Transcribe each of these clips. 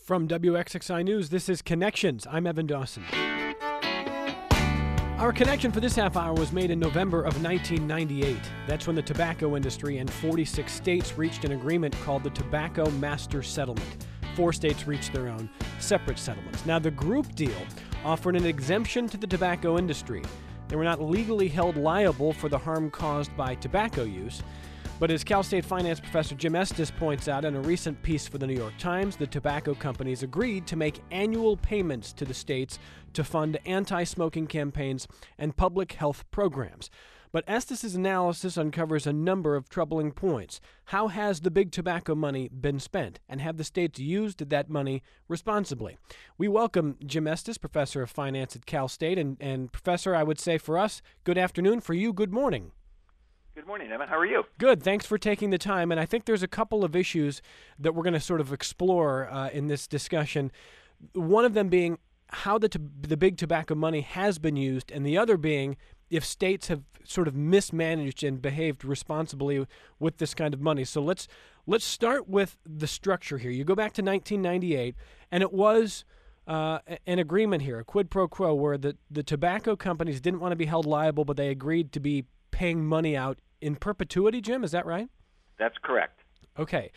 From WXXI News, this is Connections. I'm Evan Dawson. Our connection for this half hour was made in November of 1998. That's when the tobacco industry and 46 states reached an agreement called the Tobacco Master Settlement. 4 states reached their own separate settlements. Now, the group deal offered an exemption to the tobacco industry. They were not legally held liable for the harm caused by tobacco use. But as Cal State finance professor Jim Estes points out in a recent piece for the New York Times, the tobacco companies agreed to make annual payments to the states to fund anti-smoking campaigns and public health programs. But Estes' analysis uncovers a number of troubling points. How has the big tobacco money been spent, and have the states used that money responsibly? We welcome Jim Estes, professor of finance at Cal State, and Professor, I would say for us, good afternoon. For you, good morning. Good morning, Evan. How are you? Good. Thanks for taking the time. And I think there's a couple of issues that we're going to sort of explore in this discussion. One of them being how the big tobacco money has been used, and the other being if states have sort of mismanaged and behaved responsibly with this kind of money. So let's start with the structure here. You go back to 1998, and it was an agreement here, a quid pro quo, where the tobacco companies didn't want to be held liable, but they agreed to be paying money out in perpetuity, Jim, is that right? That's correct. Okay.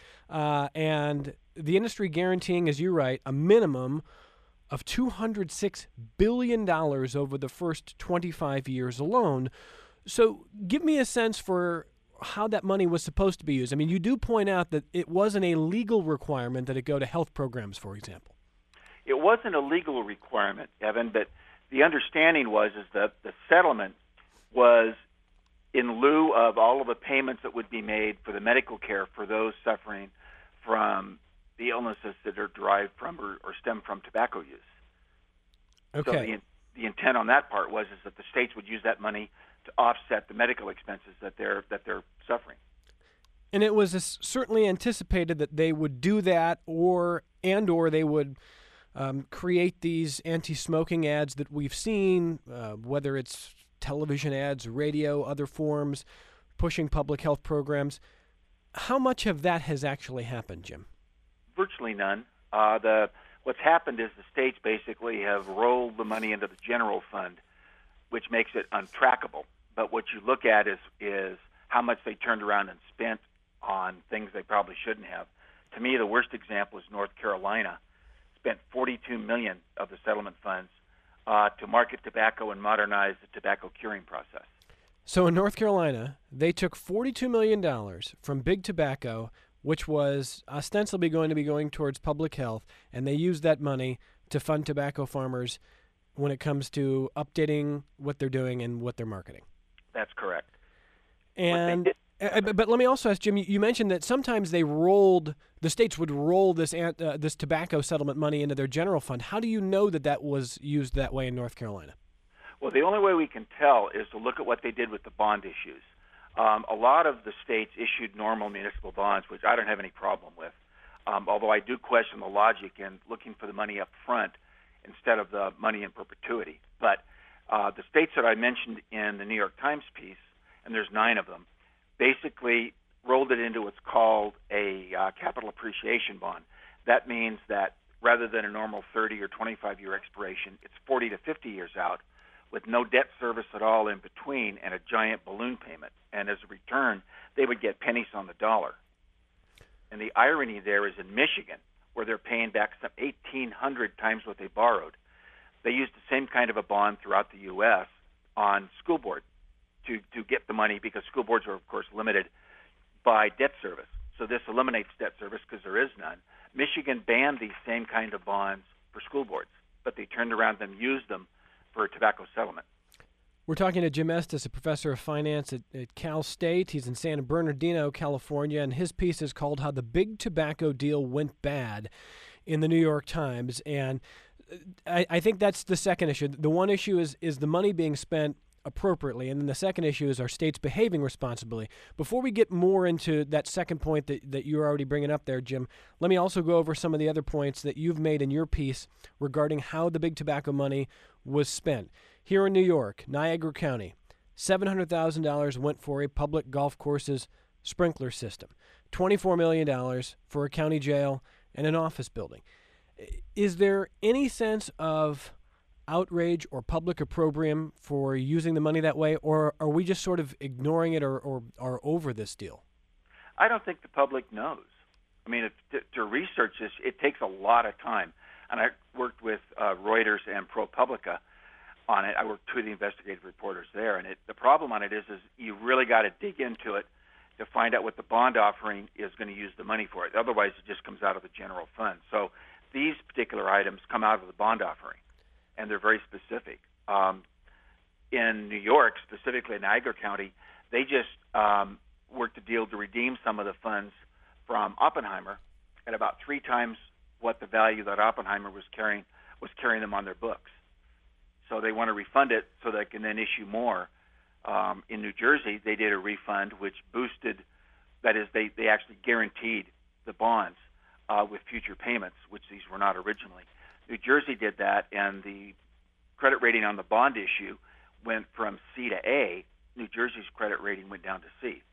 And the industry guaranteeing, as you write, a minimum of $206 billion over the first 25 years alone. So give me a sense for how that money was supposed to be used. I mean, you do point out that it wasn't a legal requirement that it go to health programs, for example. It wasn't a legal requirement, Evan, but the understanding was that the settlement was in lieu of all of the payments that would be made for the medical care for those suffering from the illnesses that are derived from or stem from tobacco use. Okay. So the intent on that part was that the states would use that money to offset the medical expenses that they're suffering. And it was certainly anticipated that they would do that, or they would create these anti-smoking ads that we've seen, whether it's television ads, radio, other forms, pushing public health programs. How much of that has actually happened, Jim? Virtually none. What's happened is the states basically have rolled the money into the general fund, which makes it untrackable. But what you look at is how much they turned around and spent on things they probably shouldn't have. To me, the worst example is North Carolina. Spent $42 million of the settlement funds to market tobacco and modernize the tobacco curing process. So in North Carolina, they took $42 million from big tobacco, which was ostensibly going to be going towards public health, and they used that money to fund tobacco farmers when it comes to updating what they're doing and what they're marketing. That's correct. And but let me also ask, Jim, you mentioned that sometimes the states would roll this tobacco settlement money into their general fund. How do you know that was used that way in North Carolina? Well, the only way we can tell is to look at what they did with the bond issues. A lot of the states issued normal municipal bonds, which I don't have any problem with, although I do question the logic in looking for the money up front instead of the money in perpetuity. But the states that I mentioned in the New York Times piece, and there's 9 of them, basically rolled it into what's called a capital appreciation bond. That means that rather than a normal 30 or 25-year expiration, it's 40 to 50 years out with no debt service at all in between and a giant balloon payment. And as a return, they would get pennies on the dollar. And the irony there is in Michigan, where they're paying back some 1,800 times what they borrowed. They used the same kind of a bond throughout the U.S. on school board to get the money, because school boards are, of course, limited by debt service. So this eliminates debt service because there is none. Michigan banned these same kind of bonds for school boards, but they turned around and used them for a tobacco settlement. We're talking to Jim Estes, a professor of finance at Cal State. He's in San Bernardino, California, and his piece is called How the Big Tobacco Deal Went Bad in the New York Times. And I think that's the second issue. The one issue is the money being spent appropriately, and then the second issue is our states behaving responsibly. Before we get more into that second point that you're already bringing up there, Jim, let me also go over some of the other points that you've made in your piece regarding how the big tobacco money was spent. Here in New York, Niagara County, $700,000 went for a public golf course's sprinkler system, $24 million for a county jail and an office building. Is there any sense of outrage or public opprobrium for using the money that way, or are we just sort of ignoring it or are over this deal? I don't think the public knows. I mean, to research this, it takes a lot of time. And I worked with Reuters and ProPublica on it. I worked two of the investigative reporters there. And the problem on it is you really got to dig into it to find out what the bond offering is going to use the money for. Otherwise, it just comes out of the general fund. So these particular items come out of the bond offering, and they're very specific. In New York, specifically in Niagara County, they just worked a deal to redeem some of the funds from Oppenheimer at about 3 times what the value that Oppenheimer was carrying them on their books. So they want to refund it so they can then issue more. In New Jersey, they did a refund which boosted, that is, they actually guaranteed the bonds with future payments, which these were not originally. New Jersey did that, and the credit rating on the bond issue went from C to A. New Jersey's credit rating went down to C.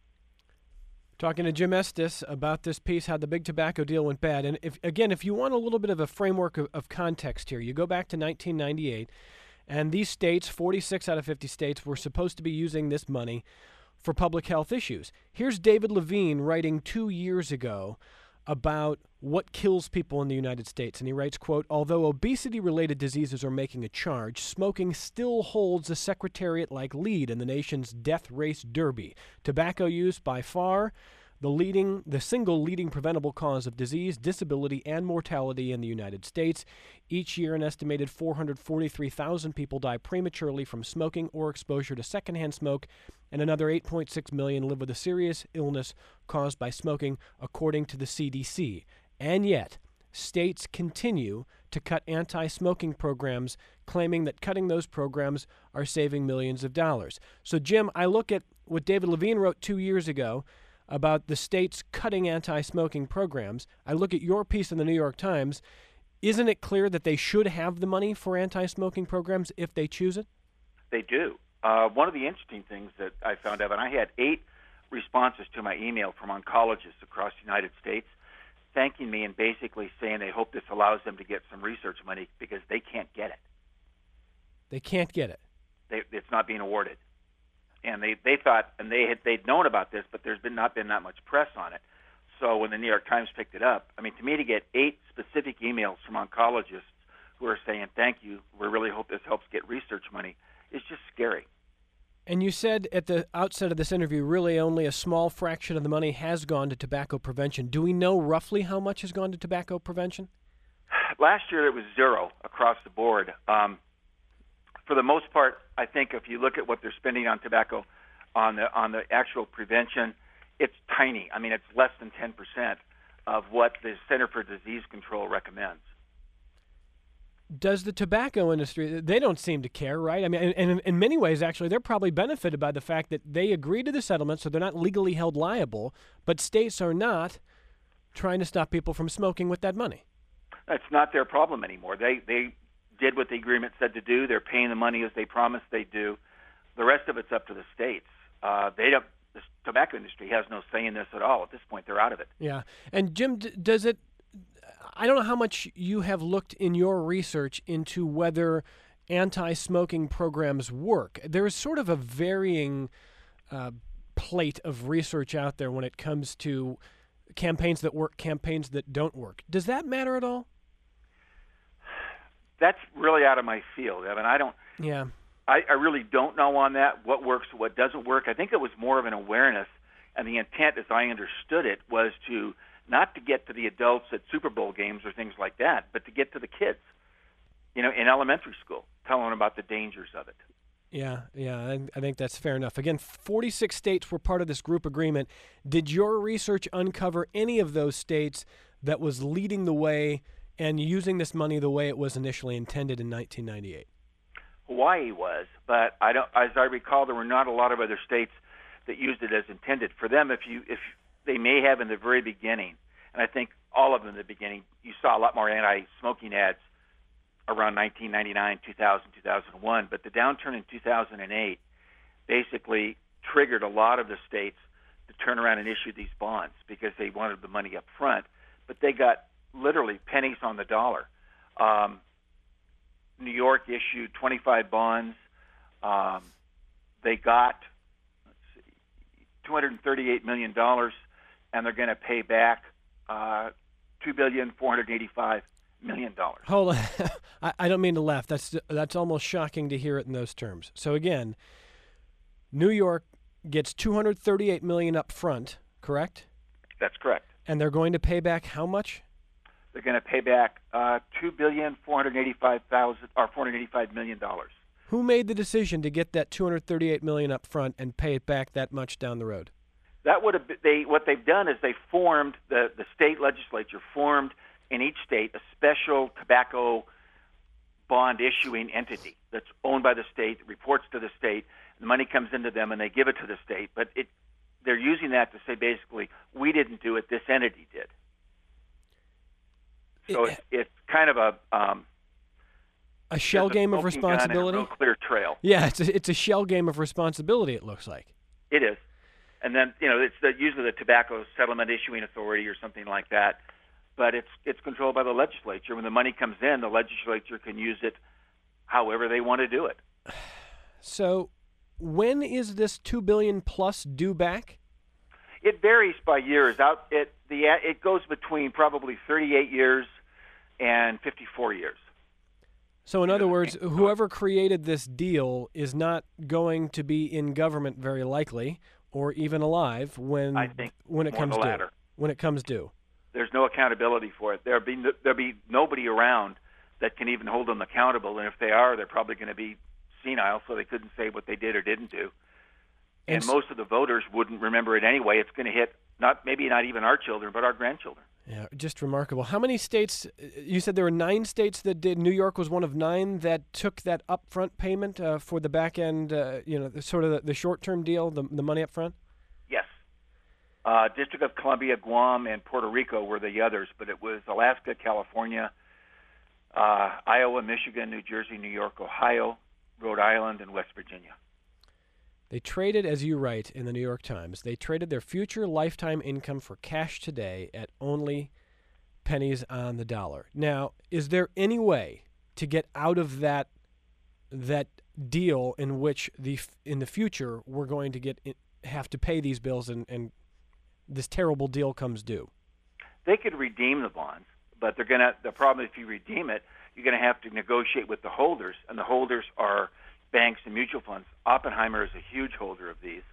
Talking to Jim Estes about this piece, how the big tobacco deal went bad. And if you want a little bit of a framework of context here, you go back to 1998, and these states, 46 out of 50 states, were supposed to be using this money for public health issues. Here's David Levine writing 2 years ago about what kills people in the United States. And he writes, quote, "Although obesity-related diseases are making a charge, smoking still holds a secretariat-like lead in the nation's death race derby. Tobacco use by far the single leading preventable cause of disease, disability, and mortality in the United States. Each year, an estimated 443,000 people die prematurely from smoking or exposure to secondhand smoke, and another 8.6 million live with a serious illness caused by smoking, according to the CDC. And yet, states continue to cut anti-smoking programs, claiming that cutting those programs are saving millions of dollars." So, Jim, I look at what David Levine wrote 2 years ago about the states cutting anti-smoking programs. I look at your piece in the New York Times. Isn't it clear that they should have the money for anti-smoking programs if they choose it? They do. One of the interesting things that I found out, and I had 8 responses to my email from oncologists across the United States thanking me and basically saying they hope this allows them to get some research money because they can't get it. They can't get it. It's not being awarded. And they thought, and they'd known about this, but there's not been that much press on it. So when the New York Times picked it up, I mean, to me, to get 8 specific emails from oncologists who are saying, "Thank you, we really hope this helps get research money," is just scary. And you said at the outset of this interview, really only a small fraction of the money has gone to tobacco prevention. Do we know roughly how much has gone to tobacco prevention? Last year, it was 0 across the board. For the most part, I think if you look at what they're spending on tobacco, on the actual prevention, it's tiny. I mean, it's less than 10% of what the Center for Disease Control recommends. Does the tobacco industry, they don't seem to care, right? I mean, and in many ways, actually, they're probably benefited by the fact that they agreed to the settlement, so they're not legally held liable, but states are not trying to stop people from smoking with that money. That's not their problem anymore. They did what the agreement said to do. They're paying the money as they promised they do. The rest of it's up to the states. The tobacco industry has no say in this at all. At this point, they're out of it. Yeah. And Jim, does it, I don't know how much you have looked in your research into whether anti-smoking programs work. There's sort of a varying plate of research out there when it comes to campaigns that work, campaigns that don't work. Does that matter at all? That's really out of my field, Evan. Yeah. I really don't know on that, what works, what doesn't work. I think it was more of an awareness, and the intent, as I understood it, was to not to get to the adults at Super Bowl games or things like that, but to get to the kids, in elementary school, telling them about the dangers of it. Yeah, I think that's fair enough. Again, 46 states were part of this group agreement. Did your research uncover any of those states that was leading the way and using this money the way it was initially intended in 1998? Hawaii was, but as I recall, there were not a lot of other states that used it as intended. For them, if they may have in the very beginning, and I think all of them in the beginning, you saw a lot more anti-smoking ads around 1999, 2000, 2001, but the downturn in 2008 basically triggered a lot of the states to turn around and issue these bonds because they wanted the money up front, but they got literally pennies on the dollar. New York issued 25 bonds. They got, $238 million, and they're going to pay back $2,485 million. Hold on. I don't mean to laugh. That's almost shocking to hear it in those terms. So again, New York gets $238 million up front, correct? That's correct. And they're going to pay back how much? They're going to pay back $2,485 million. Who made the decision to get that $238 million up front and pay it back that much down the road? That would have been, what they've done is they formed the state legislature formed in each state a special tobacco bond issuing entity that's owned by the state, reports to the state. The money comes into them and they give it to the state, but they're using that to say basically we didn't do it, this entity did. So it's kind of a shell game of responsibility. A real clear trail. Yeah, it's a shell game of responsibility. It looks like it is, and then it's usually the Tobacco Settlement Issuing Authority or something like that. But it's controlled by the legislature. When the money comes in, the legislature can use it however they want to do it. So, when is this $2 billion plus due back? It varies by years. It goes between probably 38 years and 54 years. So in other words, whoever created this deal is not going to be in government very likely, or even alive when it comes due. When it comes due, there's no accountability for it. There'll be nobody around that can even hold them accountable, and if they are, they're probably going to be senile, so they couldn't say what they did or didn't do. And most of the voters wouldn't remember it anyway. It's going to hit maybe not even our children, but our grandchildren. Yeah, just remarkable. How many states? You said there were 9 states that did. New York was one of 9 that took that upfront payment for the back end. The short-term deal, the money up front. Yes, District of Columbia, Guam, and Puerto Rico were the others, but it was Alaska, California, Iowa, Michigan, New Jersey, New York, Ohio, Rhode Island, and West Virginia. They traded, as you write in the New York Times, they traded their future lifetime income for cash today at only pennies on the dollar. Now, is there any way to get out of that deal in which in the future we're going to have to pay these bills and this terrible deal comes due? They could redeem the bonds, but the problem if you redeem it, you're going to have to negotiate with the holders, and the holders are banks and mutual funds. Oppenheimer is a huge holder of these.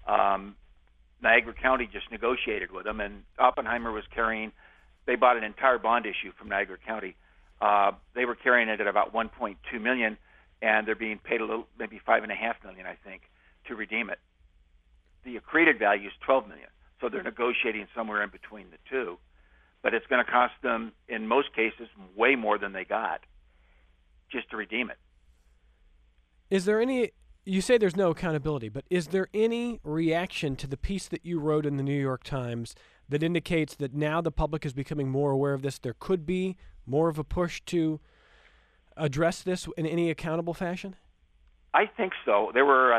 Niagara County just negotiated with them, and Oppenheimer was they bought an entire bond issue from Niagara County. They were carrying it at about $1.2 million, and they're being paid maybe $5.5 million, I think, to redeem it. The accreted value is $12 million, so they're negotiating somewhere in between the two. But it's going to cost them, in most cases, way more than they got just to redeem it. Is there any, you say there's no accountability, but is there any reaction to the piece that you wrote in the New York Times that indicates that now the public is becoming more aware of this? There could be more of a push to address this in any accountable fashion? I think so. There were,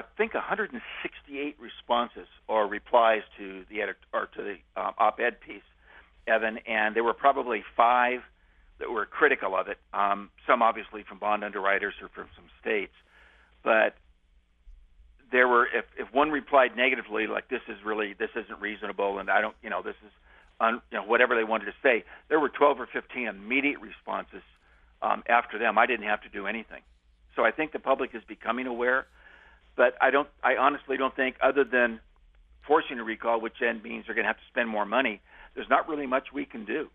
168 responses or replies to the op-ed piece, Evan, and there were probably 5 that were critical of it. Some obviously from bond underwriters or from some states. But there were, if one replied negatively, like this isn't reasonable, and I don't, this is, whatever they wanted to say, there were 12 or 15 immediate responses after them. I didn't have to do anything. So I think the public is becoming aware, but I honestly don't think, other than forcing a recall, which then means they're going to have to spend more money, there's not really much we can do.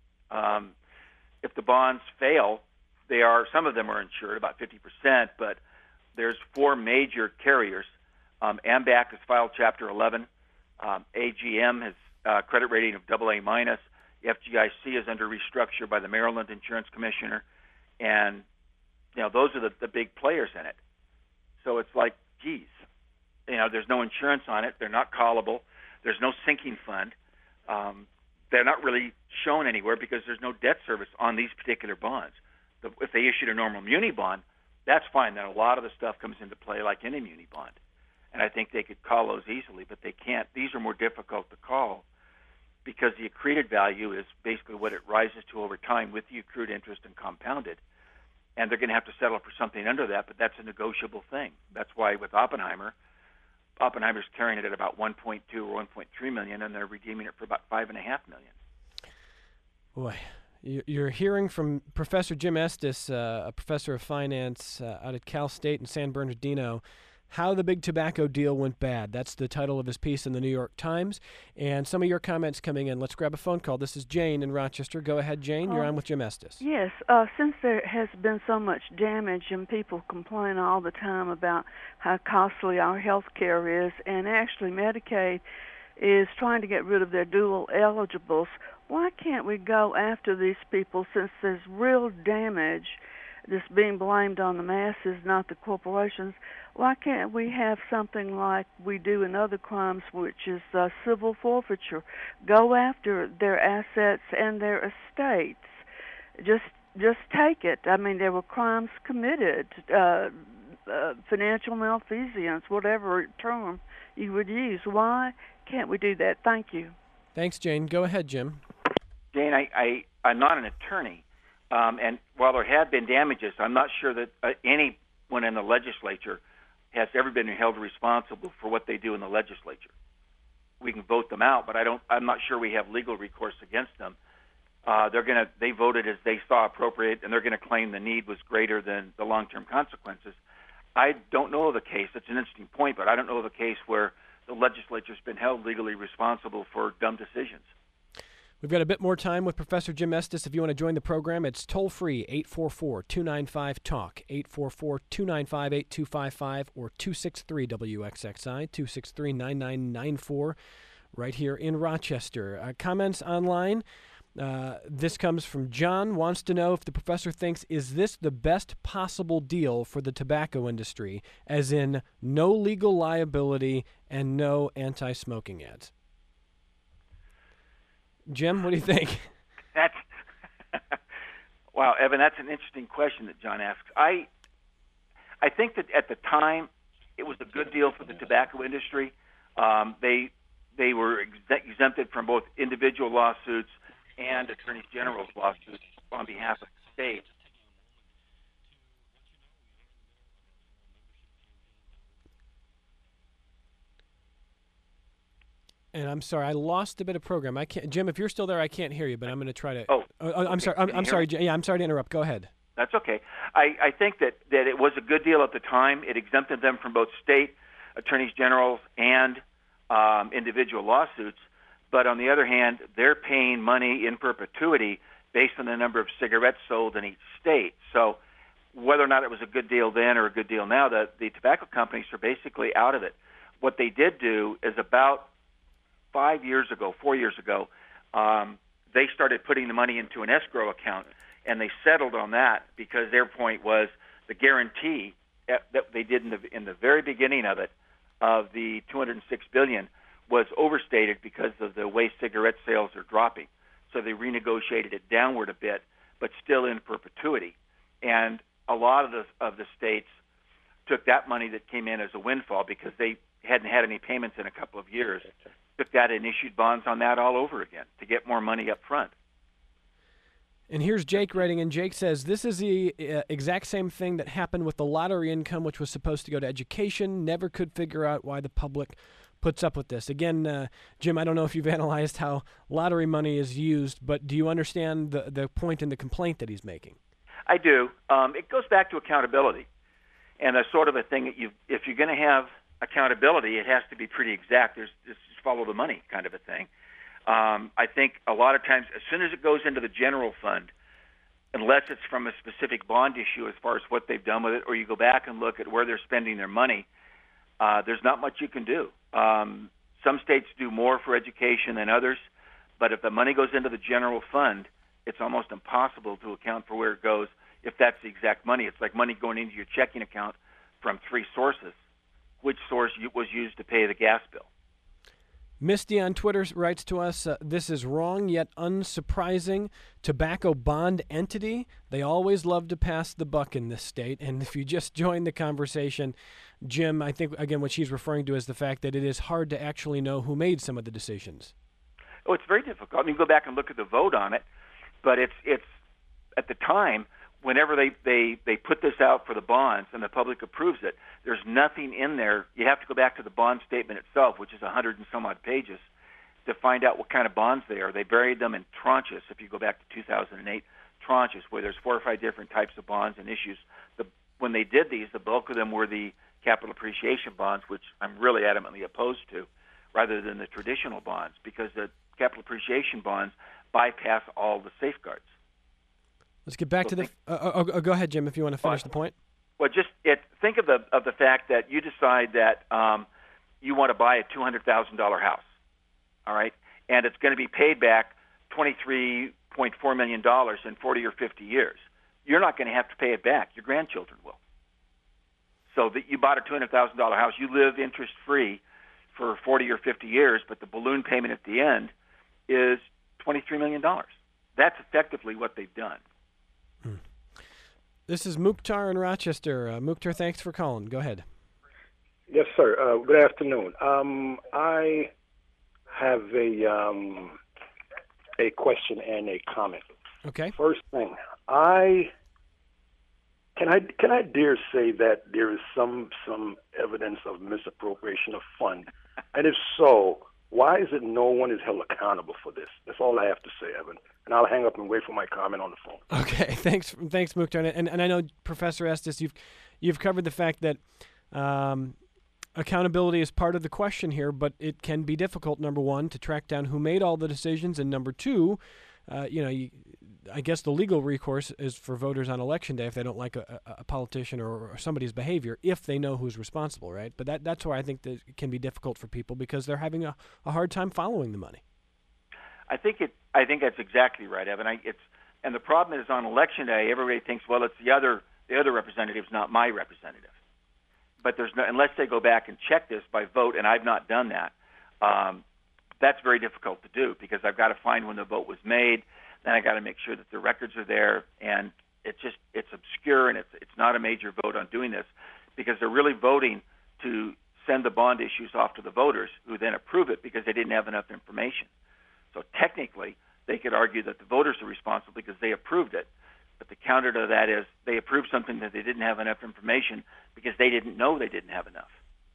If the bonds fail, some of them are insured, about 50%, but there's 4 major carriers. AMBAC has filed Chapter 11. AGM has credit rating of AA-. FGIC is under restructure by the Maryland Insurance Commissioner. And, those are the big players in it. So it's like, geez, there's no insurance on it. They're not callable. There's no sinking fund. They're not really shown anywhere because there's no debt service on these particular bonds. If they issued a normal muni bond, that's fine. Then a lot of the stuff comes into play like any muni bond. And I think they could call those easily, but they can't. These are more difficult to call because the accreted value is basically what it rises to over time with the accrued interest and compounded. And they're going to have to settle for something under that, but that's a negotiable thing. That's why with Oppenheimer's carrying it at about 1.2 or 1.3 million, and they're redeeming it for about 5.5 million. Boy, you're hearing from Professor Jim Estes, a professor of finance out at Cal State in San Bernardino, how the big tobacco deal went bad. That's the title of his piece in the New York Times. And some of your comments coming in. Let's grab a phone call. This is Jane in Rochester. Go ahead, Jane. You're on with Jim Estes. Yes. Since there has been so much damage and people complain all the time about how costly our health care is, and actually Medicaid is trying to get rid of their dual eligibles, why can't we go after these people since there's real damage that's being blamed on the masses, not the corporations? Why can't we have something like we do in other crimes, which is civil forfeiture? Go after their assets and their estates. Just take it. I mean, there were crimes committed, financial malfeasance, whatever term you would use. Why can't we do that? Thank you. Thanks, Jane. Go ahead, Jim. Jane, I'm not an attorney, and while there have been damages, I'm not sure that anyone in the legislature has ever been held responsible for what they do in the legislature. We can vote them out, but I'm not sure we have legal recourse against them. They voted as they saw appropriate, and they're going to claim the need was greater than the long-term consequences. I don't know of a case. That's an interesting point, but I don't know of a case where the legislature's been held legally responsible for dumb decisions. We've got a bit more time with Professor Jim Estes. If you want to join the program, it's toll-free, 844-295-TALK, 844-295-8255, or 263-WXXI, 263-9994, right here in Rochester. Comments online. This comes from John, wants to know if the professor thinks, is this the best possible deal for the tobacco industry, as in no legal liability and no anti-smoking ads? Jim, what do you think? Wow, Evan, that's an interesting question that John asks. I think that at the time it was a good deal for the tobacco industry. They were exempted from both individual lawsuits and attorneys general's lawsuits on behalf of the state. And I'm sorry, I lost a bit of program. I can't, Jim, if you're still there, I can't hear you, but I'm going to try to. I'm sorry. I'm sorry. Yeah, I'm sorry to interrupt. Go ahead. That's okay. I think that it was a good deal at the time. It exempted them from both state attorneys generals and individual lawsuits. But on the other hand, they're paying money in perpetuity based on the number of cigarettes sold in each state. So whether or not it was a good deal then or a good deal now, the tobacco companies are basically out of it. What they did do is about 4 years ago, they started putting the money into an escrow account, and they settled on that because their point was the guarantee that they did in the very beginning of it, of the $206 billion, was overstated because of the way cigarette sales are dropping. So they renegotiated it downward a bit, but still in perpetuity. And a lot of the states took that money that came in as a windfall because they hadn't had any payments in a couple of years, took that and issued bonds on that all over again to get more money up front. And here's Jake writing, and Jake says, this is the exact same thing that happened with the lottery income, which was supposed to go to education. Never could figure out why the public puts up with this. Again, Jim, I don't know if you've analyzed how lottery money is used, but do you understand the point in the complaint that he's making? I do. It goes back to accountability. And a sort of a thing that if you're going to have accountability, it has to be pretty exact. There's just follow the money kind of a thing. I think a lot of times, as soon as it goes into the general fund, unless it's from a specific bond issue as far as what they've done with it, or you go back and look at where they're spending their money, there's not much you can do. Some states do more for education than others, but if the money goes into the general fund, it's almost impossible to account for where it goes if that's the exact money. It's like money going into your checking account from three sources. Which source was used to pay the gas bill? Misty on Twitter writes to us, this is wrong yet unsurprising. Tobacco bond entity, they always love to pass the buck in this state. And if you just joined the conversation, Jim, I think, again, what she's referring to is the fact that it is hard to actually know who made some of the decisions. Oh, it's very difficult. I mean, go back and look at the vote on it, but it's at the time, whenever they put this out for the bonds and the public approves it, there's nothing in there. You have to go back to the bond statement itself, which is 100 and some odd pages, to find out what kind of bonds they are. They buried them in tranches. If you go back to 2008, tranches where there's 4 or 5 different types of bonds and issues. When they did these, the bulk of them were the capital appreciation bonds, which I'm really adamantly opposed to, rather than the traditional bonds, because the capital appreciation bonds bypass all the safeguards. Let's get back to the. Go ahead, Jim, if you want to finish the point. Well, think of the fact that you decide that you want to buy a $200,000 house, all right, and it's going to be paid back $23.4 million in 40 or 50 years. You're not going to have to pay it back. Your grandchildren will. So that you bought a $200,000 house, you live interest-free for 40 or 50 years, but the balloon payment at the end is $23 million. That's effectively what they've done. This is Mukhtar in Rochester. Mukhtar, thanks for calling. Go ahead. Yes, sir. Good afternoon. I have a question and a comment. Okay. First thing, can I dare say that there is some evidence of misappropriation of funds? And if so, why is it no one is held accountable for this? That's all I have to say, Evan. And I'll hang up and wait for my comment on the phone. Okay, thanks, Mukhtar. And I know, Professor Estes, you've covered the fact that accountability is part of the question here, but it can be difficult, number one, to track down who made all the decisions, and number two, I guess the legal recourse is for voters on Election Day if they don't like a politician or somebody's behavior, if they know who's responsible, right? But that's where I think that it can be difficult for people because they're having a hard time following the money. I think that's exactly right, Evan. And the problem is on Election Day, everybody thinks, well, it's the other representative's not my representative. But unless they go back and check this by vote, and I've not done that. That's very difficult to do because I've got to find when the vote was made. Then I got to make sure that the records are there, and it's obscure, and it's not a major vote on doing this because they're really voting to send the bond issues off to the voters who then approve it because they didn't have enough information. So technically, they could argue that the voters are responsible because they approved it. But the counter to that is they approved something that they didn't have enough information because they didn't know they didn't have enough.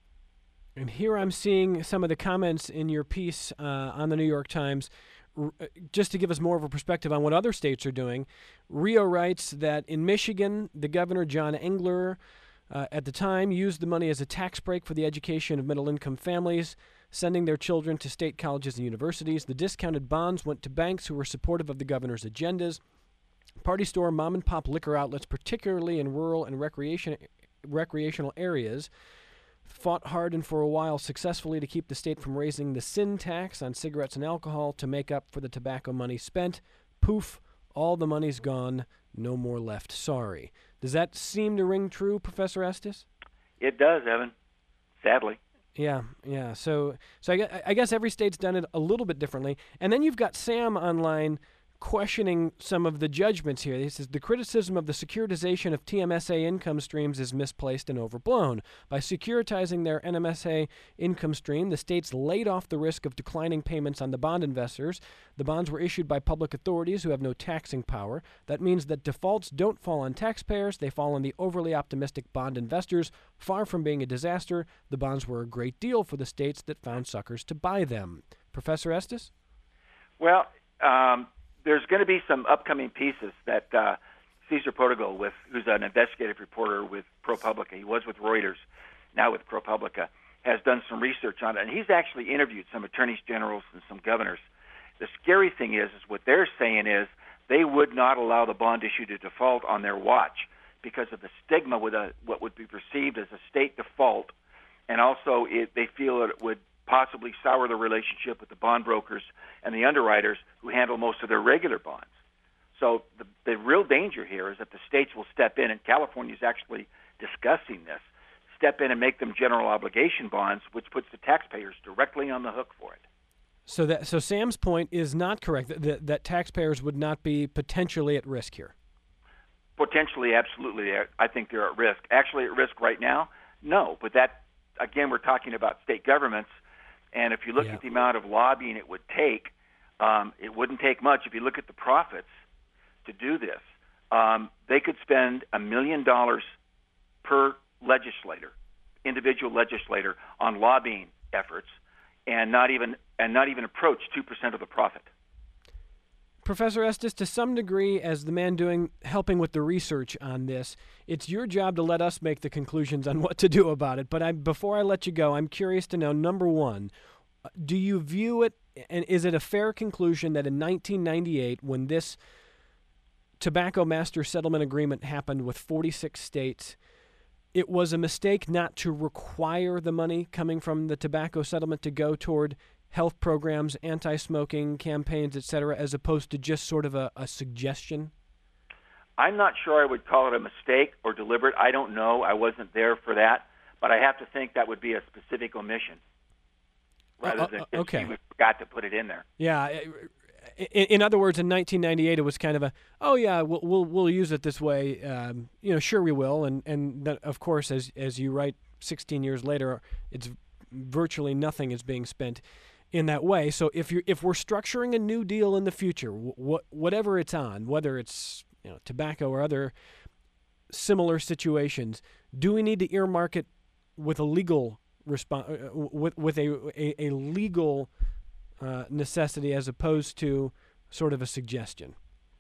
And here I'm seeing some of the comments in your piece on the New York Times. Just to give us more of a perspective on what other states are doing, Rio writes that in Michigan, the governor, John Engler, at the time, used the money as a tax break for the education of middle-income families, sending their children to state colleges and universities. The discounted bonds went to banks who were supportive of the governor's agendas. Party store, mom-and-pop liquor outlets, particularly in rural and recreational areas, fought hard and for a while successfully to keep the state from raising the sin tax on cigarettes and alcohol to make up for the tobacco money spent. Poof, all the money's gone, no more left. Sorry. Does that seem to ring true, Professor Estes? It does, Evan, sadly. Yeah. So I guess every state's done it a little bit differently. And then you've got Sam online questioning some of the judgments here. He says the criticism of the securitization of TMSA income streams is misplaced and overblown. By securitizing their NMSA income stream, the states laid off the risk of declining payments on the bond investors. The bonds were issued by public authorities who have no taxing power. That means that defaults don't fall on taxpayers. They fall on the overly optimistic bond investors. Far from being a disaster, the bonds were a great deal for the states that found suckers to buy them. Professor Estes? Well, there's going to be some upcoming pieces that Cesar Portugal, who's an investigative reporter with ProPublica, he was with Reuters, now with ProPublica, has done some research on it, and he's actually interviewed some attorneys generals and some governors. The scary thing is what they're saying is they would not allow the bond issue to default on their watch because of the stigma with what would be perceived as a state default, and also they feel it would possibly sour the relationship with the bond brokers and the underwriters who handle most of their regular bonds. So the real danger here is that the states will step in, and California is actually discussing this, step in and make them general obligation bonds, which puts the taxpayers directly on the hook for it. So Sam's point is not correct, that taxpayers would not be potentially at risk here. Potentially, absolutely. I think they're at risk. Actually at risk right now? No. But that, again, we're talking about state governments. And if you look at the amount of lobbying it would take, It wouldn't take much. If you look at the profits to do this, they could spend $1 million per legislator, individual legislator, on lobbying efforts, and not even approach 2% of the profit. Professor Estes, to some degree, as the man helping with the research on this, it's your job to let us make the conclusions on what to do about it. But before I let you go, I'm curious to know, number one, do you view it, and is it a fair conclusion that in 1998, when this Tobacco Master Settlement Agreement happened with 46 states, it was a mistake not to require the money coming from the tobacco settlement to go toward health programs, anti-smoking campaigns, etc., as opposed to just sort of a suggestion? I'm not sure I would call it a mistake or deliberate. I don't know. I wasn't there for that. But I have to think that would be a specific omission rather than just we forgot to put it in there. Yeah. In other words, in 1998, it was kind of we'll use it this way. Sure we will. And that, of course, as you write, 16 years later, it's virtually nothing is being spent in that way. So if we're structuring a new deal in the future, whatever it's on, whether it's tobacco or other similar situations, do we need to earmark it with a legal with a legal necessity as opposed to sort of a suggestion?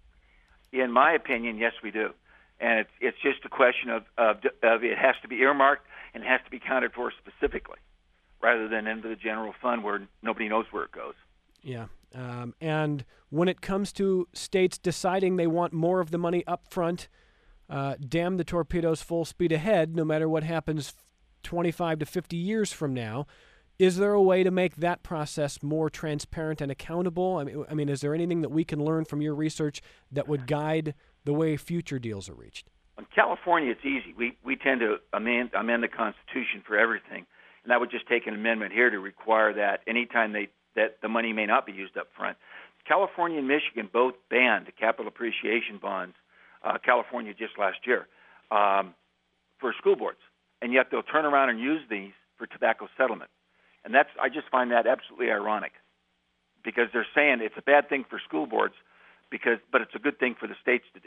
In my opinion, yes, we do, and it's just a question of it has to be earmarked and it has to be accounted for specifically, rather than into the general fund where nobody knows where it goes. Yeah. And when it comes to states deciding they want more of the money up front, damn the torpedoes, full speed ahead, no matter what happens 25 to 50 years from now, is there a way to make that process more transparent and accountable? I mean, is there anything that we can learn from your research that would guide the way future deals are reached? In California, it's easy. We tend to amend the Constitution for everything. And that would just take an amendment here to require that anytime that the money may not be used up front. California and Michigan both banned capital appreciation bonds, California just last year, for school boards. And yet they'll turn around and use these for tobacco settlement. And I just find that absolutely ironic, because they're saying it's a bad thing for school boards, but it's a good thing for the states to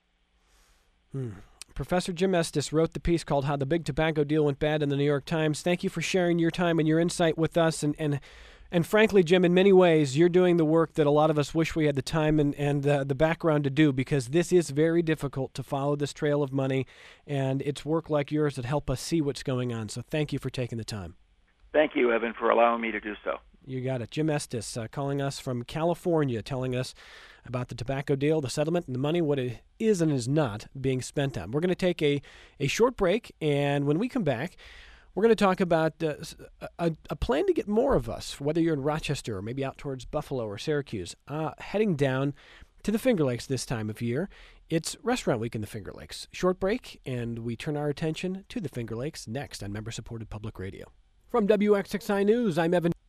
do. Professor Jim Estes wrote the piece called How the Big Tobacco Deal Went Bad in the New York Times. Thank you for sharing your time and your insight with us. And frankly, Jim, in many ways, you're doing the work that a lot of us wish we had the time and the background to do, because this is very difficult to follow this trail of money, and it's work like yours that help us see what's going on. So thank you for taking the time. Thank you, Evan, for allowing me to do so. You got it. Jim Estes calling us from California, telling us about the tobacco deal, the settlement, and the money, what it is and is not being spent on. We're going to take a short break, and when we come back, we're going to talk about a plan to get more of us, whether you're in Rochester or maybe out towards Buffalo or Syracuse, heading down to the Finger Lakes this time of year. It's Restaurant Week in the Finger Lakes. Short break, and we turn our attention to the Finger Lakes next on member-supported public radio. From WXXI News, I'm Evan.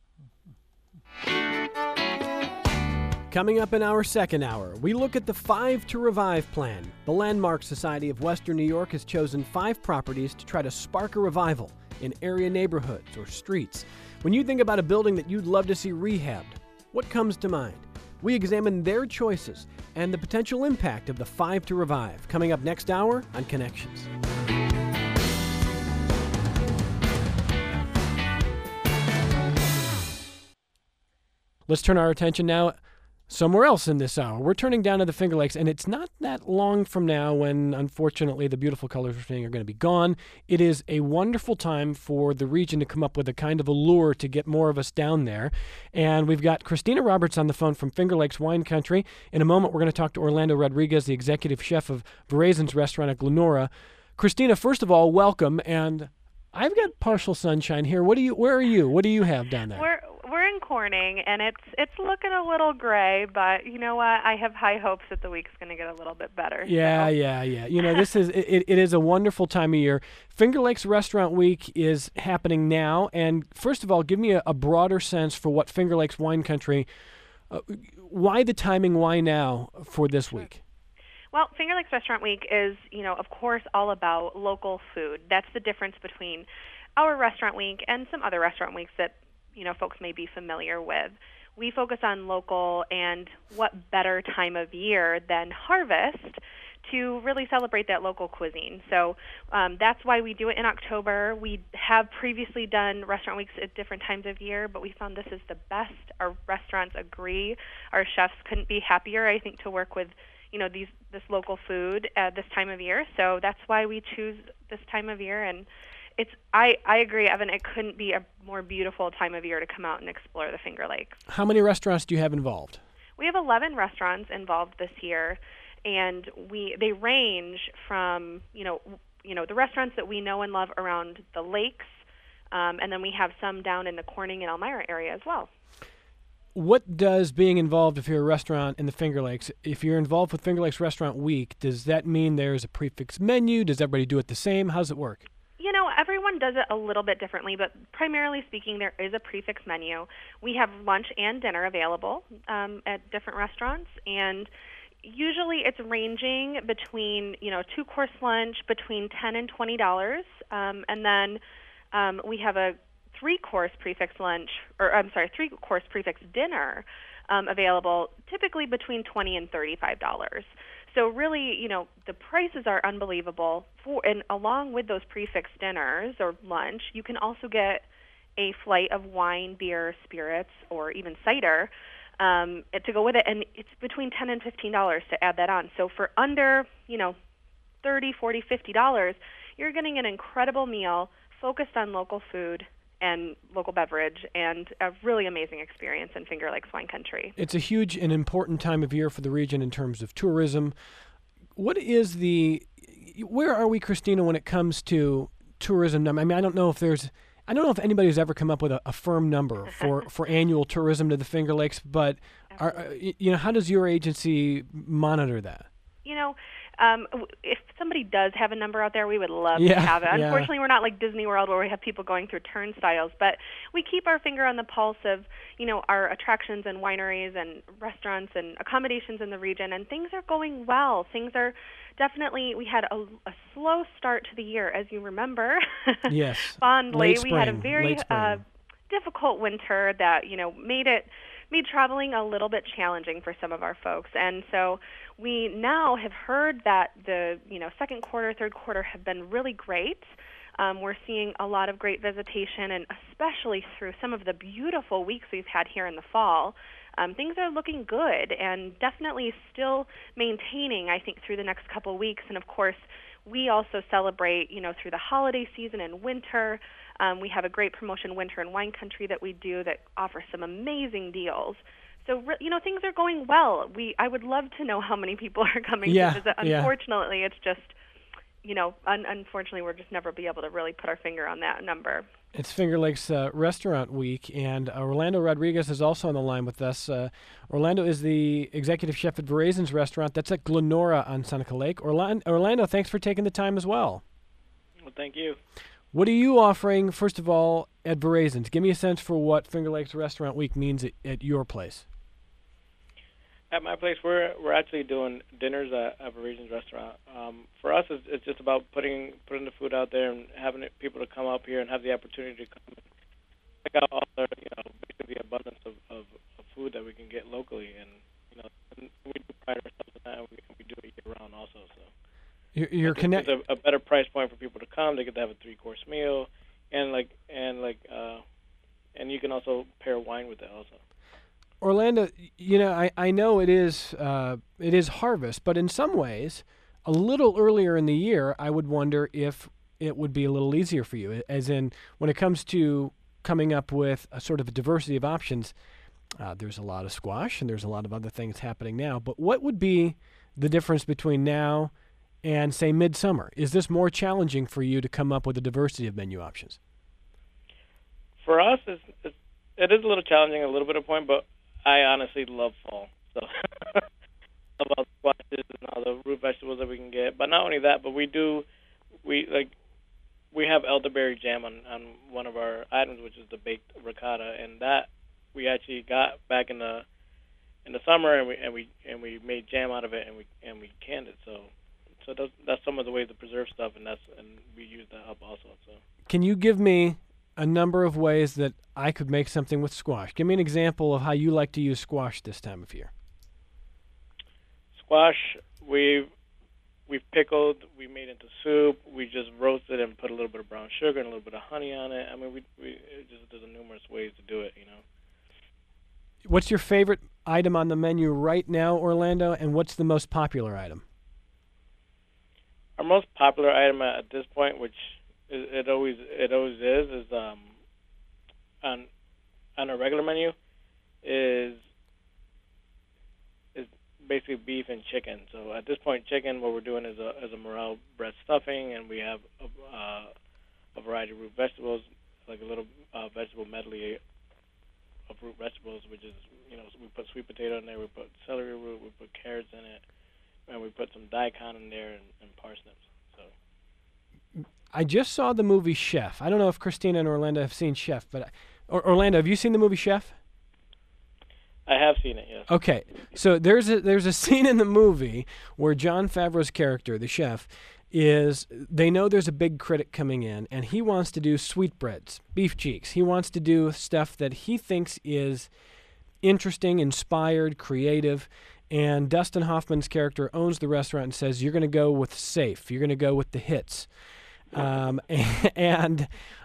Coming up in our second hour, we look at the 5 to Revive plan. The Landmark Society of Western New York has chosen 5 properties to try to spark a revival in area neighborhoods or streets. When you think about a building that you'd love to see rehabbed, what comes to mind? We examine their choices and the potential impact of the 5 to Revive. Coming up next hour on Connections. Let's turn our attention now somewhere else in this hour. We're turning down to the Finger Lakes, and it's not that long from now when, unfortunately, the beautiful colors we're seeing are going to be gone. It is a wonderful time for the region to come up with a kind of a lure to get more of us down there. And we've got Christina Roberts on the phone from Finger Lakes Wine Country. In a moment, we're going to talk to Orlando Rodriguez, the executive chef of Verazon's restaurant at Glenora. Christina, first of all, welcome. And I've got partial sunshine here. Where are you? What do you have down there? We're in Corning, and it's looking a little gray, but you know what? I have high hopes that the week's going to get a little bit better. Yeah. You know, this is it is a wonderful time of year. Finger Lakes Restaurant Week is happening now, and first of all, give me a broader sense for what Finger Lakes Wine Country. Why the timing? Why now for this week? Well, Finger Lakes Restaurant Week is, of course, all about local food. That's the difference between our restaurant week and some other restaurant weeks that folks may be familiar with. we focus on local, and what better time of year than harvest to really celebrate that local cuisine. So that's why we do it in October. We have previously done restaurant weeks at different times of year, but we found this is the best. Our restaurants agree. Our chefs couldn't be happier, I think, to work with this local food at this time of year. So that's why we choose this time of year. And I agree, Evan, it couldn't be a more beautiful time of year to come out and explore the Finger Lakes. How many restaurants do you have involved? We have 11 restaurants involved this year. And they range from the restaurants that we know and love around the lakes, and then we have some down in the Corning and Elmira area as well. What does being involved, if you're a restaurant in the Finger Lakes, if you're involved with Finger Lakes Restaurant Week, does that mean there's a prefix menu? Does everybody do it the same? How does it work? Everyone does it a little bit differently, but primarily speaking, there is a prefix menu. We have lunch and dinner available at different restaurants, and usually it's ranging between, 2-course lunch between $10 and $20, and then we have a 3-course prefix prefix dinner available, typically between $20 and $35. So really, the prices are unbelievable. And along with those prefix dinners or lunch, you can also get a flight of wine, beer, spirits, or even cider to go with it, and it's between $10 and $15 to add that on. So for under, $30, $40, $50, you're getting an incredible meal focused on local food and local beverage, and a really amazing experience in Finger Lakes wine country. It's a huge and important time of year for the region in terms of tourism. Where are we, Christina, when it comes to tourism? I mean, I don't know if anybody's ever come up with a firm number for annual tourism to the Finger Lakes, but how does your agency monitor that? If somebody does have a number out there, we would love to have it. Unfortunately, we're not like Disney World where we have people going through turnstiles, but we keep our finger on the pulse of, our attractions and wineries and restaurants and accommodations in the region, and things are going well. Things are definitely, we had a slow start to the year, as you remember. Yes. Fondly. We had a very difficult winter that, made traveling a little bit challenging for some of our folks. And so we now have heard that the second quarter, third quarter have been really great. We're seeing a lot of great visitation, and especially through some of the beautiful weeks we've had here in the fall. Things are looking good and definitely still maintaining, I think, through the next couple of weeks. And, of course, we also celebrate, through the holiday season and winter. We have a great promotion, Winter and Wine Country, that we do that offers some amazing deals. So, things are going well. I would love to know how many people are coming to visit. Unfortunately, it's just, unfortunately, we'll just never be able to really put our finger on that number. It's Finger Lakes Restaurant Week, and Orlando Rodriguez is also on the line with us. Orlando is the executive chef at Verazon's restaurant. That's at Glenora on Seneca Lake. Orlando, thanks for taking the time as well. Well, thank you. What are you offering, first of all, at Verazon's? Give me a sense for what Finger Lakes Restaurant Week means at your place. At my place, we're actually doing dinners at Verazon's restaurant. For us, it's just about putting the food out there and having people to come up here and have the opportunity to come and check out all the basically the abundance of food that we can get locally, and we do pride ourselves in that, and we do it year round also. So you're connected. It's a better price point for people to come. They get to have a 3-course meal, and you can also pair wine with it also. Orlando, I know it is harvest, but in some ways, a little earlier in the year, I would wonder if it would be a little easier for you, as in when it comes to coming up with a sort of a diversity of options. There's a lot of squash and there's a lot of other things happening now, but what would be the difference between now and, say, midsummer? Is this more challenging for you to come up with a diversity of menu options? For us, it is a little challenging, a little bit of point, but I honestly love fall. So about squashes and all the root vegetables that we can get. But not only that, but we have elderberry jam on one of our items, which is the baked ricotta, and that we actually got back in the summer, and we made jam out of it, and we canned it. So that's some of the ways to preserve stuff, and we use that up also. So can you give me a number of ways that I could make something with squash. Give me an example of how you like to use squash this time of year. Squash, we've pickled, we made into soup, we just roasted and put a little bit of brown sugar and a little bit of honey on it. I mean, there's numerous ways to do it, you know. What's your favorite item on the menu right now, Orlando, and what's the most popular item? Our most popular item at this point, which it always is on our regular menu, is basically beef and chicken. So at this point, chicken, what we're doing is a morel bread stuffing, and we have a variety of root vegetables, like a little vegetable medley of root vegetables, which is, you know, we put sweet potato in there, we put celery root, we put carrots in it, and we put some daikon in there and parsnips. So I just saw the movie Chef. I don't know if Christina and Orlando have seen Chef, but Orlando, have you seen the movie Chef? I have seen it, yes. Okay, so there's a scene in the movie where Jon Favreau's character, the chef, they know there's a big critic coming in, and he wants to do sweetbreads, beef cheeks. He wants to do stuff that he thinks is interesting, inspired, creative, and Dustin Hoffman's character owns the restaurant and says, you're going to go with safe. You're going to go with the hits. And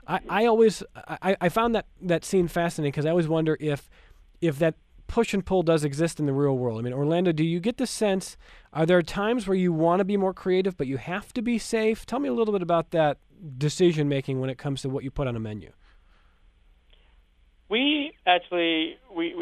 I found that scene fascinating because I always wonder if that push and pull does exist in the real world. I mean, Orlando, do you get the sense, are there times where you want to be more creative but you have to be safe? Tell me a little bit about that decision making when it comes to what you put on a menu. We actually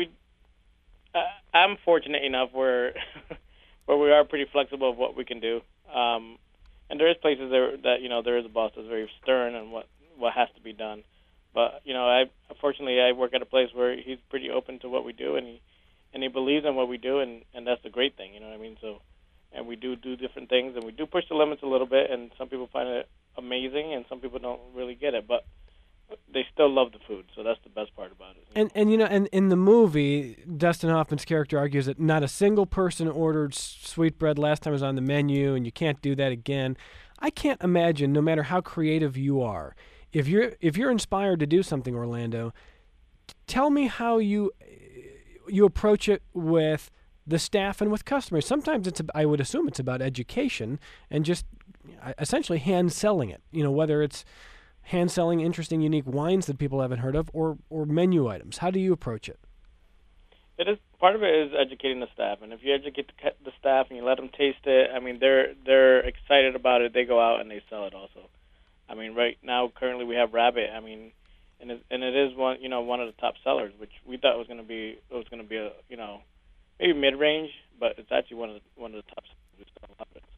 I'm fortunate enough where we are pretty flexible of what we can do. And there is places that you know, there is a boss that's very stern on what has to be done. But you know, fortunately I work at a place where he's pretty open to what we do, and he believes in what we do, and that's the great thing, you know what I mean? So, and we do different things, and we do push the limits a little bit, and some people find it amazing, and some people don't really get it, but they still love the food, so that's the best part about it. And you know, and in the movie, Dustin Hoffman's character argues that not a single person ordered sweetbread last time it was on the menu, and you can't do that again. I can't imagine, no matter how creative you are, if you're inspired to do something, Orlando, tell me how you approach it with the staff and with customers. Sometimes I would assume it's about education and just essentially hand selling it. You know, whether it's hand selling interesting, unique wines that people haven't heard of, or menu items. How do you approach it? It is, part of it is educating the staff, and if you educate the staff and you let them taste it, I mean, they're excited about it. They go out and they sell it also. I mean, right now, currently we have rabbit. I mean, and it is one of the top sellers, which we thought was going to be a, you know, maybe mid-range, but it's actually one of the top sellers. We sell a lot of it.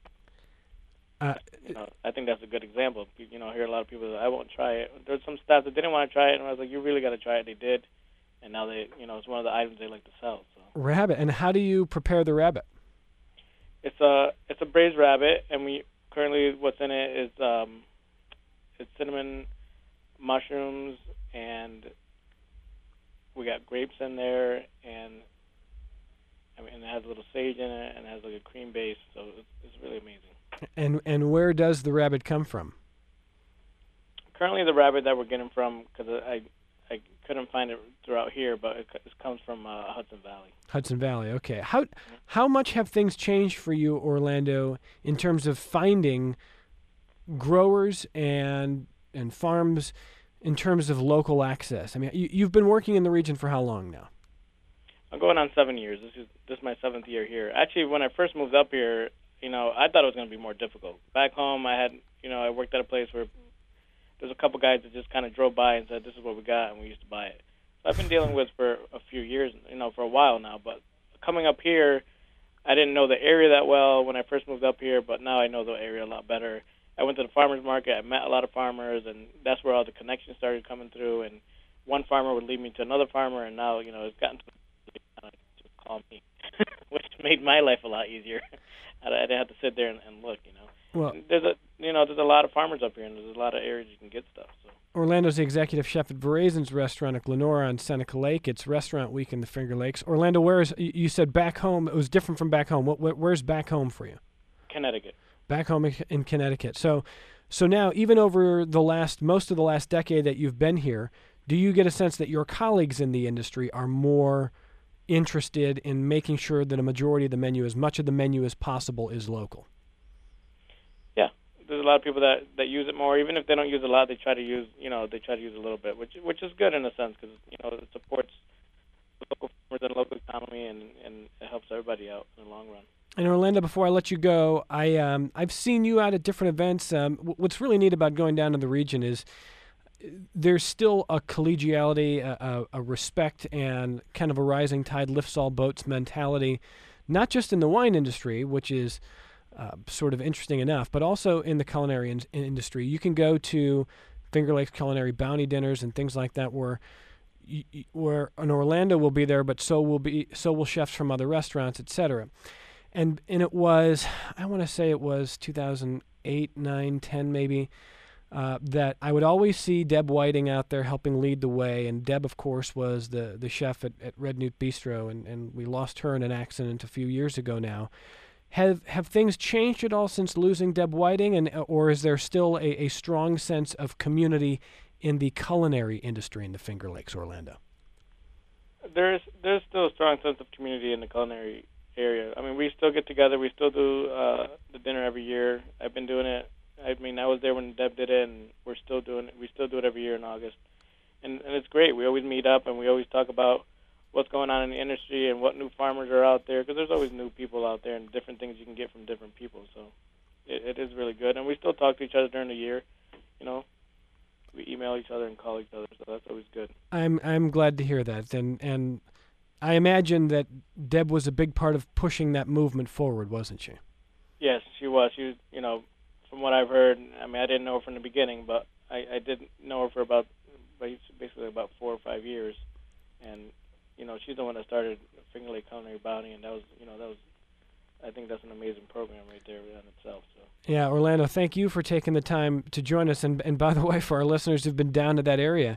You know, I think that's a good example. You know, I hear a lot of people that I won't try it. There's some staff that didn't want to try it, and I was like, you really got to try it. They did, and now it's one of the items they like to sell. So. Rabbit, and how do you prepare the rabbit? It's a braised rabbit, and we currently what's in it is it's cinnamon, mushrooms, and we got grapes in there, and I mean, it has a little sage in it, and it has like a cream base, so it's really amazing. And where does the rabbit come from? Currently, the rabbit that we're getting from, because I couldn't find it throughout here, but it comes from Hudson Valley. Hudson Valley, okay. How much have things changed for you, Orlando, in terms of finding growers and farms, in terms of local access? I mean, you've been working in the region for how long now? I'm going on 7 years. This is my 7th year here. Actually, when I first moved up here, you know, I thought it was going to be more difficult. Back home, I worked at a place where there's a couple guys that just kind of drove by and said, this is what we got, and we used to buy it. So I've been dealing with for a few years, you know, for a while now. But coming up here, I didn't know the area that well when I first moved up here, but now I know the area a lot better. I went to the farmer's market. I met a lot of farmers, and that's where all the connections started coming through. And one farmer would lead me to another farmer, and now, you know, it's gotten to just call me, which made my life a lot easier. I didn't have to sit there and look, you know. Well, there's a lot of farmers up here, and there's a lot of areas you can get stuff. So. Orlando's the executive chef at Verazen's restaurant at Glenora on Seneca Lake. It's Restaurant Week in the Finger Lakes. Orlando, you said back home? It was different from back home. Where's back home for you? Connecticut. Back home in Connecticut. So So now, even over most of the last decade that you've been here, do you get a sense that your colleagues in the industry are more interested in making sure that a majority of the menu, as much of the menu as possible, is local? Yeah, there's a lot of people that use it more. Even if they don't use a lot, they try to use a little bit, which is good in a sense, because it supports the local farmers and the local economy, and it helps everybody out in the long run. And Orlando, before I let you go, I've seen you out at different events. What's really neat about going down to the region is there's still a collegiality, a respect, and kind of a rising tide lifts all boats mentality, not just in the wine industry, which is sort of interesting enough, but also in the culinary industry. You can go to Finger Lakes culinary bounty dinners and things like that, where an Orlando will be there, but so will chefs from other restaurants, etc. And it was, I want to say it was 2008, 9, 10 maybe. That I would always see Deb Whiting out there helping lead the way. And Deb, of course, was the chef at Red Newt Bistro, and we lost her in an accident a few years ago now. Have things changed at all since losing Deb Whiting, or is there still a strong sense of community in the culinary industry in the Finger Lakes, Orlando? There's still a strong sense of community in the culinary area. I mean, we still get together. We still do the dinner every year. I've been doing it. I mean, I was there when Deb did it, and we're still doing it. We still do it every year in August, and it's great. We always meet up, and we always talk about what's going on in the industry and what new farmers are out there, because there's always new people out there and different things you can get from different people. So it is really good, and we still talk to each other during the year. We email each other and call each other, so that's always good. I'm glad to hear that, and I imagine that Deb was a big part of pushing that movement forward, wasn't she? Yes, she was. She was, from what I've heard, I mean, I didn't know her from the beginning, but I did know her for basically about 4 or 5 years, and she's the one that started Finger Lake Culinary Bounty, and that was I think that's an amazing program right there in itself. So. Yeah, Orlando, thank you for taking the time to join us, and by the way, for our listeners who've been down to that area,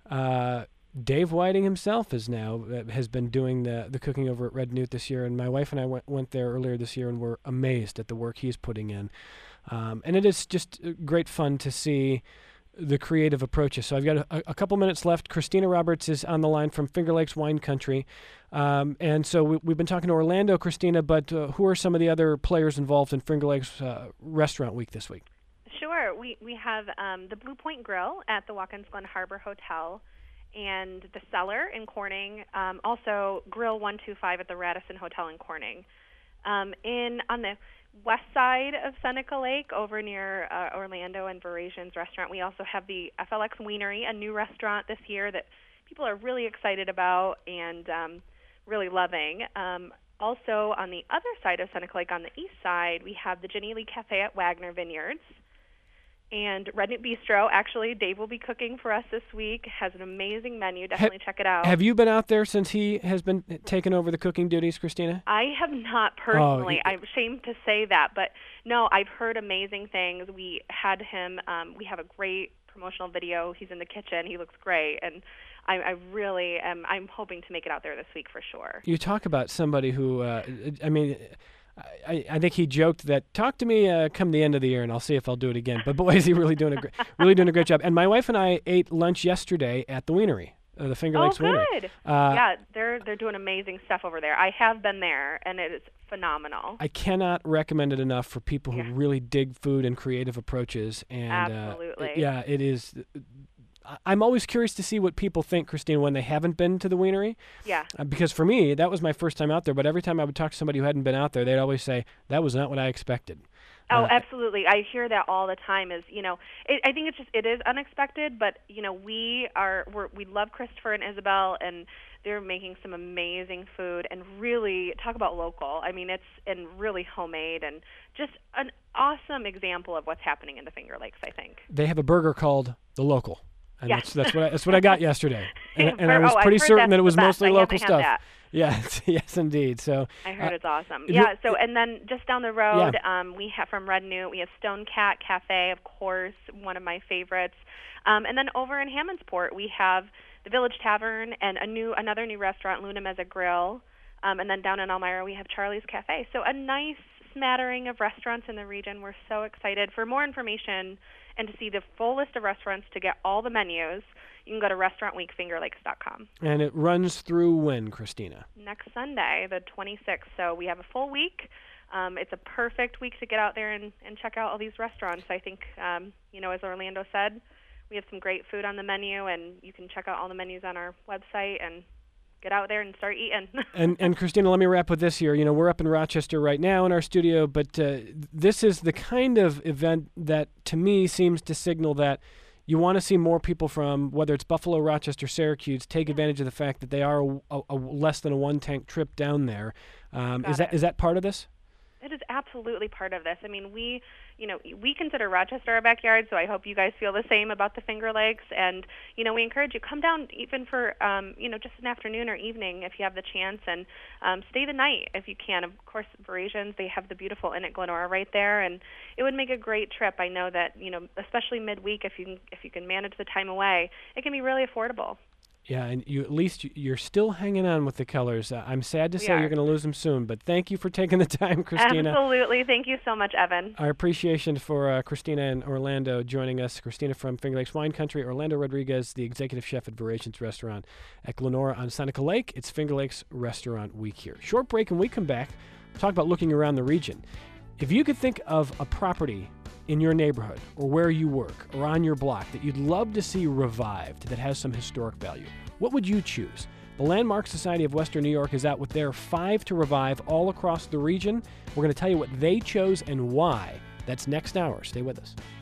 Dave Whiting himself has been doing the cooking over at Red Newt this year, and my wife and I went there earlier this year and were amazed at the work he's putting in. And it is just great fun to see the creative approaches. So I've got a couple minutes left. Christina Roberts is on the line from Finger Lakes Wine Country. And so we've been talking to Orlando, Christina, but who are some of the other players involved in Finger Lakes Restaurant Week this week? Sure. We have the Blue Point Grill at the Watkins Glen Harbor Hotel, and the Cellar in Corning, also Grill 125 at the Radisson Hotel in Corning. On the west side of Seneca Lake, over near Orlando and Verasion's restaurant, we also have the FLX Wienery, a new restaurant this year that people are really excited about and really loving. Also, on the other side of Seneca Lake, on the east side, we have the Jenny Lee Cafe at Wagner Vineyards. And Red Newt Bistro, actually, Dave will be cooking for us this week, has an amazing menu. Definitely check it out. Have you been out there since he has been taking over the cooking duties, Christina? I have not personally. I'm ashamed to say that. But, no, I've heard amazing things. We had him, we have a great promotional video. He's in the kitchen. He looks great. And I really am, I'm hoping to make it out there this week for sure. You talk about somebody who, I think he joked that talk to me come the end of the year and I'll see if I'll do it again. But boy, is he really doing a great job. And my wife and I ate lunch yesterday at the Wienery, the Finger Lakes Wienery. Oh, good. Yeah, they're doing amazing stuff over there. I have been there, and it is phenomenal. I cannot recommend it enough for people who really dig food and creative approaches. And absolutely. It is. I'm always curious to see what people think, Christine, when they haven't been to the Wienery. Yeah. Because for me, that was my first time out there. But every time I would talk to somebody who hadn't been out there, they'd always say, that was not what I expected. Oh, absolutely. I hear that all the time. I think it is unexpected, but we love Christopher and Isabel, and they're making some amazing food and really talk about local. I mean, it's really homemade and just an awesome example of what's happening in the Finger Lakes, I think. They have a burger called The Local. And yes. that's what I got yesterday, and I was pretty certain that it was mostly local stuff. Yes, yes, indeed. So I heard it's awesome. Yeah. So and then just down the road, we have from Red Newt, we have Stone Cat Cafe, of course, one of my favorites. And then over in Hammondsport, we have the Village Tavern and another new restaurant, Luna Meza Grill. And then down in Elmira, we have Charlie's Cafe. So a nice smattering of restaurants in the region. We're so excited. For more information and to see the full list of restaurants, to get all the menus, you can go to restaurantweekfingerlakes.com. And it runs through when, Christina? Next Sunday, the 26th. So we have a full week. It's a perfect week to get out there and check out all these restaurants. I think, as Orlando said, we have some great food on the menu, and you can check out all the menus on our website and get out there and start eating. and Christina, let me wrap with this here. We're up in Rochester right now in our studio, but this is the kind of event that, to me, seems to signal that you want to see more people from, whether it's Buffalo, Rochester, Syracuse, take advantage of the fact that they are a less than a one-tank trip down there. Is that part of this? It is absolutely part of this. I mean, we consider Rochester our backyard, so I hope you guys feel the same about the Finger Lakes. And, we encourage you, come down even for, just an afternoon or evening if you have the chance, and stay the night if you can. Of course, Parisians, they have the beautiful Inn at Glenora right there, and it would make a great trip. I know that, especially midweek, if you can manage the time away, it can be really affordable. Yeah, and you're still hanging on with the colors. I'm sad to say you're going to lose them soon, but thank you for taking the time, Christina. Absolutely. Thank you so much, Evan. Our appreciation for Christina and Orlando joining us. Christina from Finger Lakes Wine Country, Orlando Rodriguez, the executive chef at Variations Restaurant at Glenora on Seneca Lake. It's Finger Lakes Restaurant Week here. Short break, and we come back, we'll talk about looking around the region. If you could think of a property in your neighborhood or where you work or on your block that you'd love to see revived that has some historic value, what would you choose? The Landmark Society of Western New York is out with their 5 to revive all across the region. We're going to tell you what they chose and why. That's next hour. Stay with us.